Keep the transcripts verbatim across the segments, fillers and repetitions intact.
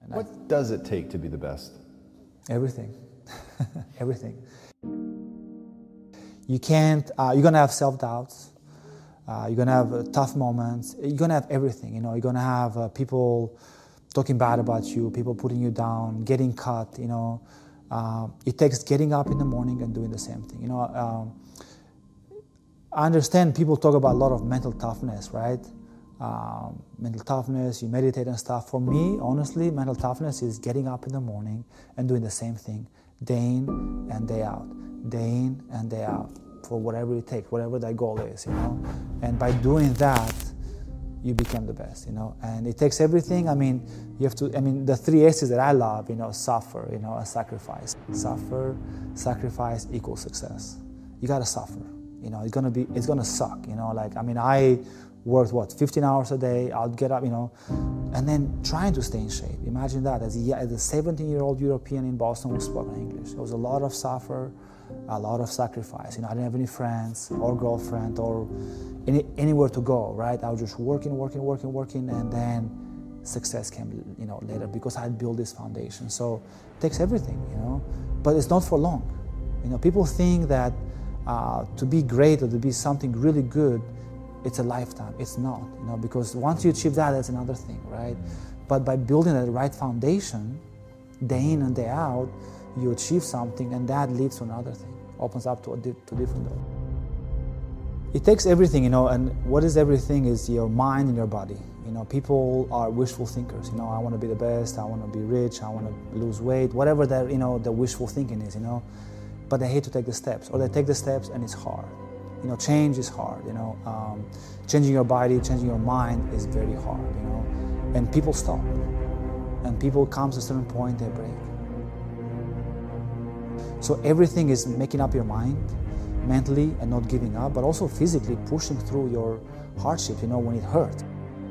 What I, does it take to be the best? Everything. Everything. You can't, uh, you're going to have self-doubts. Uh, you're going to have uh, tough moments. You're going to have everything, you know. You're going to have uh, people talking bad about you, people putting you down, getting cut, you know. Uh, it takes getting up in the morning and doing the same thing, you know. Um, I understand people talk about a lot of mental toughness, right? Um, mental toughness, you meditate and stuff. For me, honestly, mental toughness is getting up in the morning and doing the same thing, day in and day out, day in and day out, for whatever it takes, whatever that goal is, you know. And by doing that, you become the best, you know. And it takes everything. I mean, you have to, I mean, the three S's that I love, you know, suffer, you know, a sacrifice. Suffer, sacrifice equals success. You gotta suffer. You know, it's gonna be, it's gonna suck, you know, like, I mean, I worked, what, fifteen hours a day, I'll get up, you know, and then trying to stay in shape. Imagine that, as a, as a seventeen-year-old European in Boston who spoke English. There was a lot of suffer, a lot of sacrifice. You know, I didn't have any friends or girlfriend or any, anywhere to go, right? I was just working, working, working, working, and then success came, you know, later because I had built this foundation. So it takes everything, you know, but it's not for long. You know, people think that Uh, to be great or to be something really good, it's a lifetime. It's not, you know, because once you achieve that, that's another thing, right? But by building that right foundation, day in and day out, you achieve something, and that leads to another thing, opens up to a di- to different door. It takes everything, you know, and what is everything is your mind and your body. You know, people are wishful thinkers. You know, I want to be the best, I want to be rich, I want to lose weight, whatever that, you know, the wishful thinking is, you know. But they hate to take the steps, or they take the steps and it's hard. You know, change is hard, you know. Um, changing your body, changing your mind is very hard, you know. And people stop. And people come to a certain point, they break. So everything is making up your mind mentally and not giving up, but also physically pushing through your hardship, you know, when it hurts.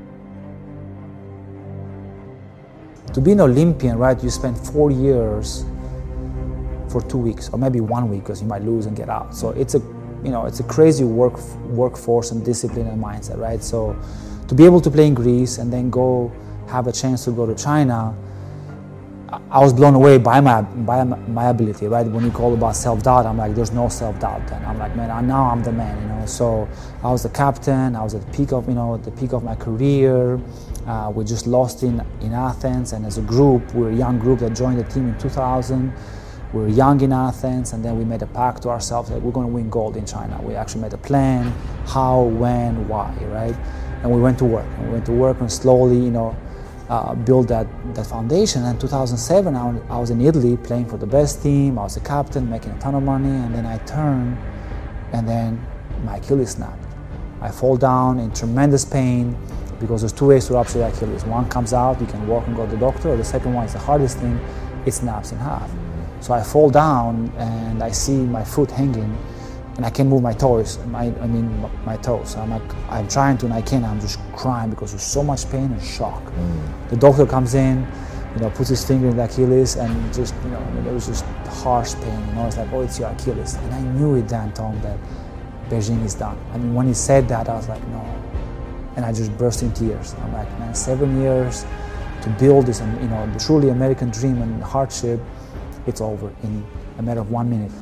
To be an Olympian, right, you spend four years for two weeks, or maybe one week, because you might lose and get out. So it's a, you know, it's a crazy work workforce and discipline and mindset, right? So to be able to play in Greece and then go have a chance to go to China, I was blown away by my by my ability, right? When you call about self-doubt, I'm like, there's no self-doubt then. I'm like, man, now I'm the man, you know. So I was the captain. I was at the peak of, you know, at the peak of my career. Uh, we just lost in in Athens, and as a group, we're a young group that joined the team in two thousand. We were young in Athens, and then we made a pact to ourselves that we're going to win gold in China. We actually made a plan, how, when, why, right? And we went to work. And we went to work and slowly, you know, uh, build that, that foundation. And in two thousand seven, I, I was in Italy playing for the best team. I was a captain, making a ton of money, and then I turned, and then my Achilles snapped. I fall down in tremendous pain because there's two ways to rupture the Achilles. One comes out, you can walk and go to the doctor, or the second one is the hardest thing, it snaps in half. So I fall down and I see my foot hanging, and I can't move my toes. My, I mean, my toes. So I'm like, I'm trying to, and I can't. I'm just crying because there's so much pain and shock. Mm. The doctor comes in, you know, puts his finger in the Achilles, and just, you know, I mean, there was just harsh pain. You know, it's like, oh, it's your Achilles. And I knew it then, Tom, that Beijing is done. I mean, when he said that, I was like, no. And I just burst in tears. I'm like, man, seven years to build this, and you know, the truly American dream and hardship. It's over in a matter of one minute.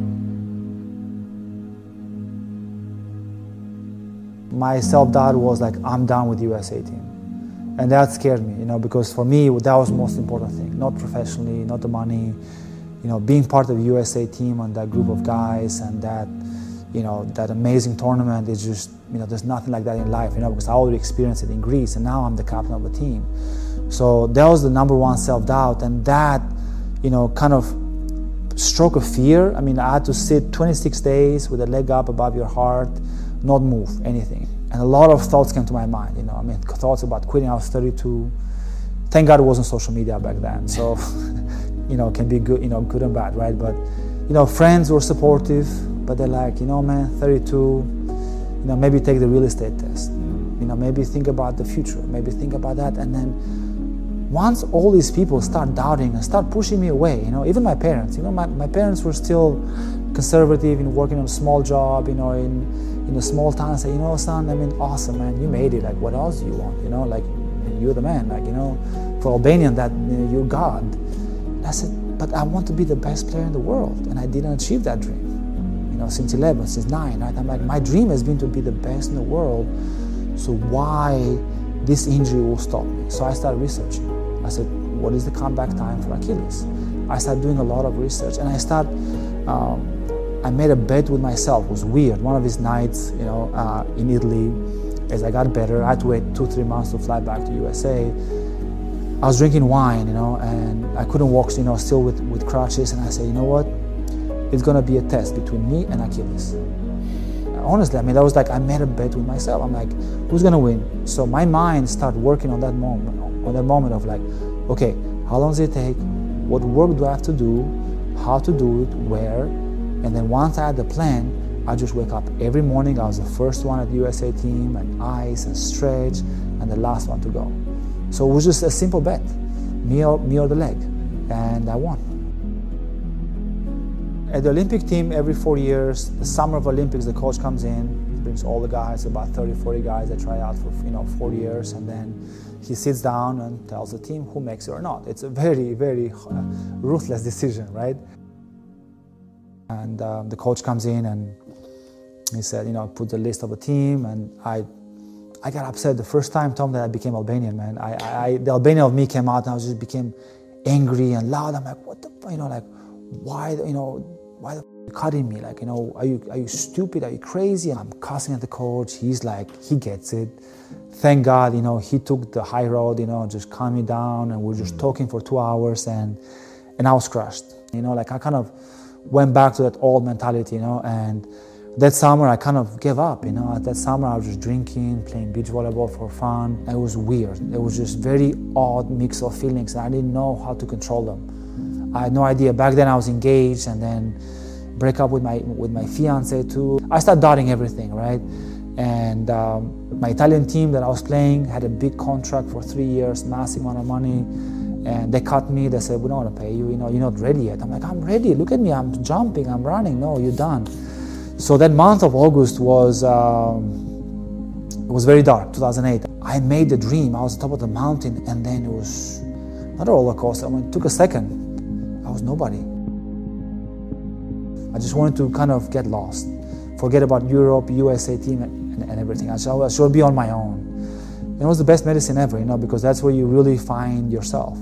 My self-doubt was like, I'm done with the U S A team. And that scared me, you know, because for me, that was the most important thing. Not professionally, not the money, you know, being part of the U S A team and that group of guys and that, you know, that amazing tournament is just, you know, there's nothing like that in life, you know, because I already experienced it in Greece, and now I'm the captain of the team. So that was the number one self-doubt, and that, you know, kind of stroke of fear. I mean, I had to sit twenty-six days with a leg up above your heart, not move anything. And a lot of thoughts came to my mind, you know, I mean, thoughts about quitting. I was thirty-two. Thank God it wasn't social media back then. So, you know, it can be good, you know, good and bad, right? But, you know, friends were supportive, but they're like, you know, man, thirty-two, you know, maybe take the real estate test. You know, maybe think about the future, maybe think about that. And then once all these people start doubting and start pushing me away, you know, even my parents, you know, my, my parents were still conservative in working on a small job, you know, in, in a small town, and say, you know, son, I mean, awesome, man, you made it, like, what else do you want, you know, like, you're the man, like, you know, for Albanian, that, you know, you're God. And I said, but I want to be the best player in the world, and I didn't achieve that dream. You know, since eleven, since nine, right? I'm like, my dream has been to be the best in the world, so why this injury will stop me? So I started researching. I said, what is the comeback time for Achilles? I started doing a lot of research, and I started, um, I made a bet with myself. It was weird. One of these nights, you know, uh, in Italy, as I got better, I had to wait two, three months to fly back to U S A. I was drinking wine, you know, and I couldn't walk, you know, still with, with crutches, and I said, you know what? It's gonna be a test between me and Achilles. Honestly, I mean, that was like, I made a bet with myself. I'm like, who's gonna win? So my mind started working on that moment, on that moment of like, okay, how long does it take? What work do I have to do? How to do it? Where? And then once I had the plan, I just wake up every morning. I was the first one at the U S A team, and ice and stretch, and the last one to go. So it was just a simple bet, me or, me or the leg, and I won. At the Olympic team, every four years, the summer of Olympics, the coach comes in, he brings all the guys, about thirty, forty guys that try out for, you know, four years, and then he sits down and tells the team who makes it or not. It's a very, very uh, ruthless decision, right? And um, the coach comes in and he said, you know, put the list of the team, and I I got upset the first time, Tom, that I became Albanian, man. I, I, the Albanian of me came out, and I just became angry and loud. I'm like, what the, you know, like, why, you know, why the f are you cutting me? Like, you know, are you, are you stupid? Are you crazy? And I'm cussing at the coach. He's like, he gets it. Thank God, you know, he took the high road, you know, just calmed me down, and we we're just talking for two hours, and, and I was crushed. You know, like, I kind of went back to that old mentality, you know, and that summer I kind of gave up, you know. At that summer I was just drinking, playing beach volleyball for fun. It was weird. It was just very odd mix of feelings, and I didn't know how to control them. I had no idea. Back then I was engaged, and then break up with my with my fiance too. I started doubting everything, right? And um, my Italian team that I was playing had a big contract for three years, massive amount of money, and they cut me. They said, we don't want to pay you, you know, you're not ready yet. I'm like, I'm ready. Look at me. I'm jumping. I'm running. No, you're done. So that month of August was um, it was very dark, two thousand eight. I made the dream. I was on top of the mountain, and then it was not a roller coaster. I mean, it took a second. I was nobody. I just wanted to kind of get lost, forget about Europe, U S A team, and, and everything. I should, I should be on my own. And it was the best medicine ever, you know, because that's where you really find yourself.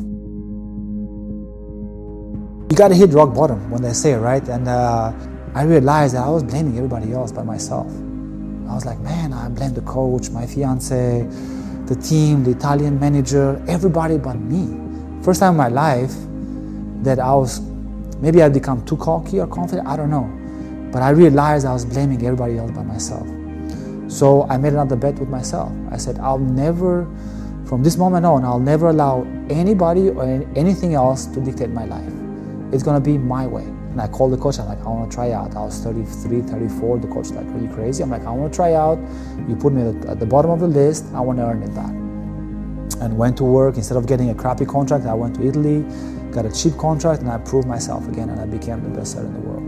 You got to hit rock bottom, when they say, right? And uh, I realized that I was blaming everybody else but myself. I was like, man, I blame the coach, my fiance, the team, the Italian manager, everybody but me. First time in my life that I was, maybe I'd become too cocky or confident, I don't know. But I realized I was blaming everybody else but myself. So I made another bet with myself. I said, I'll never, from this moment on, I'll never allow anybody or anything else to dictate my life. It's gonna be my way. And I called the coach, I'm like, I want to try out. I was thirty-three, thirty-four. The coach was like, are you crazy? I'm like, I want to try out. You put me at the bottom of the list. I want to earn it back. And went to work. Instead of getting a crappy contract, I went to Italy, got a cheap contract, and I proved myself again, and I became the best setter in the world.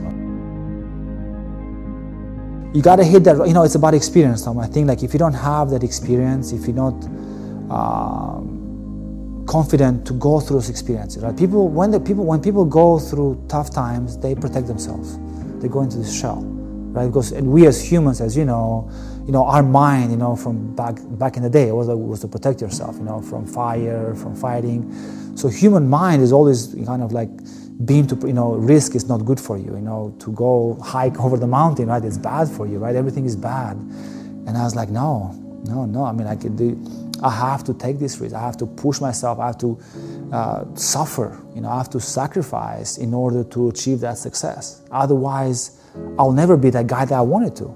You got to hit that, you know, it's about experience, Tom. I think, like, if you don't have that experience, if you're not um, confident to go through those experiences, right? People, when the people, when people go through tough times, they protect themselves. They go into this shell, right? Because, and we as humans, as you know, you know, our mind, you know, from back back in the day, it was, it was to protect yourself, you know, from fire, from fighting. So human mind is always kind of like being to, you know, risk is not good for you, you know, to go hike over the mountain, right? It's bad for you, right? Everything is bad. And I was like, no, no, no. I mean, I could do. I have to take this risk. I have to push myself. I have to uh, suffer. You know, I have to sacrifice in order to achieve that success. Otherwise, I'll never be that guy that I wanted to.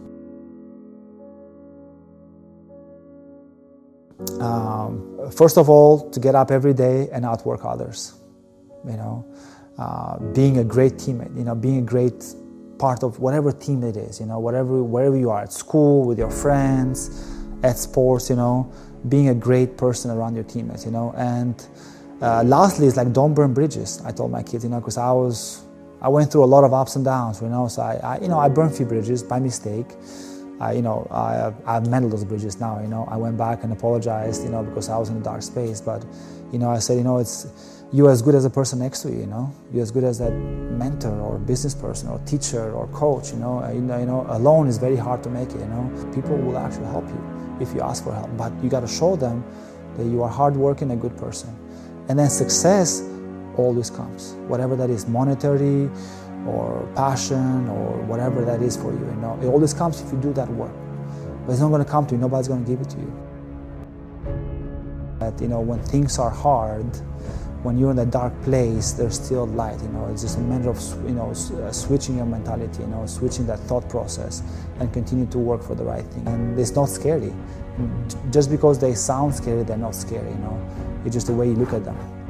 Um, first of all, to get up every day and outwork others. You know, uh, being a great teammate. You know, being a great part of whatever team it is. You know, whatever wherever you are, at school, with your friends, at sports. You know. Being a great person around your teammates, you know, and uh, lastly, it's like don't burn bridges. I told my kids, you know, because I was, I went through a lot of ups and downs, you know, so I, I, you know, I burned a few bridges by mistake, I, you know, I, I've mended those bridges now. You know, I went back and apologized, you know, because I was in a dark space. But, you know, I said, you know, it's you're as good as the person next to you. You know, you're as good as that mentor or business person or teacher or coach. You know, you know, you know, alone is very hard to make it. You know, people will actually help you if you ask for help, but you got to show them that you are hardworking, a good person, and then success always comes, whatever that is, monetary or passion or whatever that is for you, you know, it always comes if you do that work. But it's not going to come to you, nobody's going to give it to you. But, you know, when things are hard, when you're in a dark place, there's still light, you know, it's just a matter of, you know, uh, switching your mentality, you know, switching that thought process and continue to work for the right thing. And it's not scary. Just because they sound scary, they're not scary, you know, it's just the way you look at them.